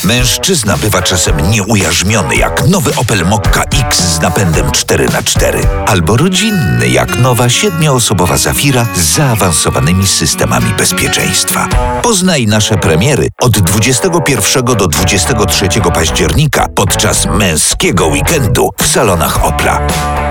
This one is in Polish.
Mężczyzna bywa czasem nieujarzmiony jak nowy Opel Mokka X z napędem 4x4. Albo rodzinny jak nowa 7-osobowa Zafira z zaawansowanymi systemami bezpieczeństwa. Poznaj nasze premiery od 21 do 23 października podczas męskiego weekendu w salonach Opla.